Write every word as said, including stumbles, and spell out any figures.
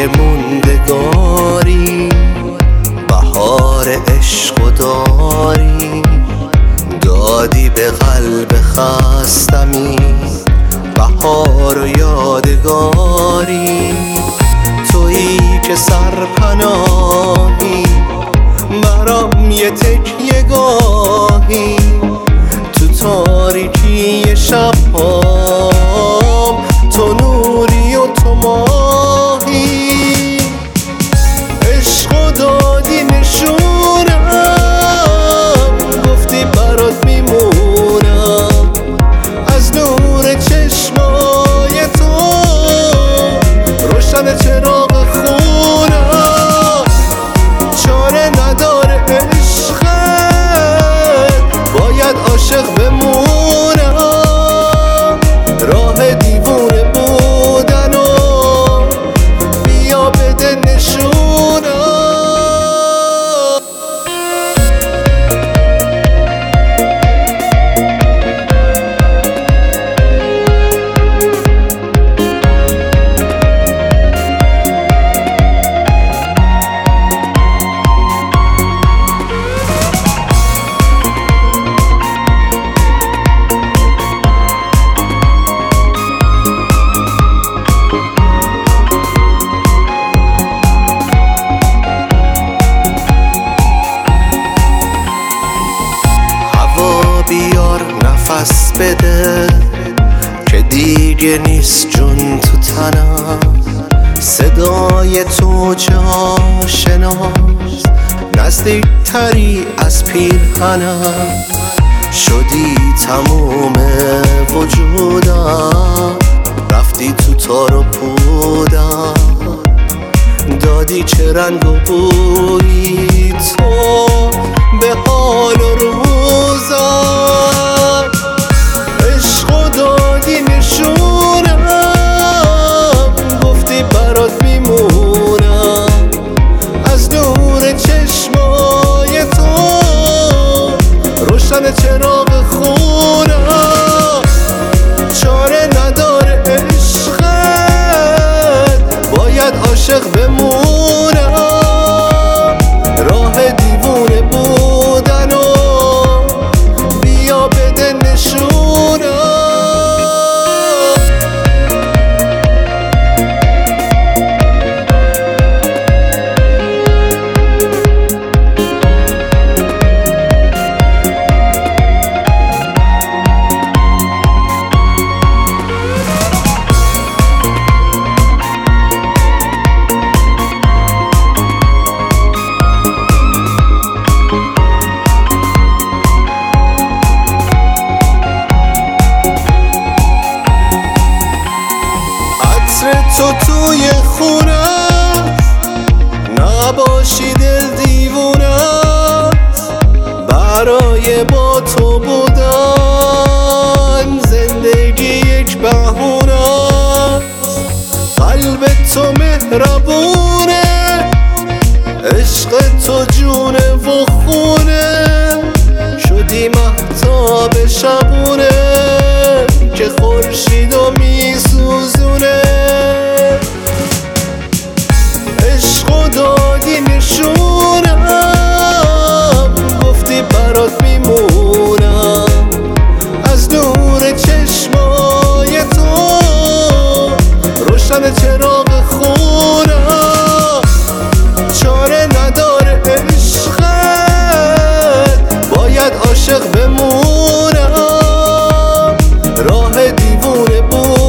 که موندگاری، بهار عشق و داری، دادی به قلب خستمی بهار و یادگاری. تویی که سرپناهی برام یه تکیه گاهی، تو تاریکی شبهام تو نوری و تو ماهی. عشق و دادی نشونم، گفتی برات میمونم، از نور چشمای تو روشن چراغ خونم. چاره نداره عشقت، باید عاشق بمونم، راه دیوونه بودن و بیا بده نشونم. بیار نفس بده که دیگه نیست جون تو تنم، صدای تو جاشناست نزدیک تری از پیرهنم. شدی تموم وجودم، رفتی تو تار و پودم، دادی چه رنگ و بویی تو به حال و روزم. عشق و دادی نشونم، گفتی برات میمونم، از نور چشمای تو روشن چراغ خونم. چاره نداره عشقت، باید عاشق بمونم، راه دیوونه بودن و بیا بده نشونم. تو توی خونم نباشی دل دیوونت، برای با تو بودن زندگی یک بهونت. قلب تو مهربونه، عشق تو جونه و خونه، شدی مهتاب شبونه که خورشید و میسوزونه. عشق و دادی نشونم، گفتی برات میمونم، از نور چشمای تو روشن چراغ خونم. چاره نداره عشقت، باید عاشق بمونم، راه دیوونه بود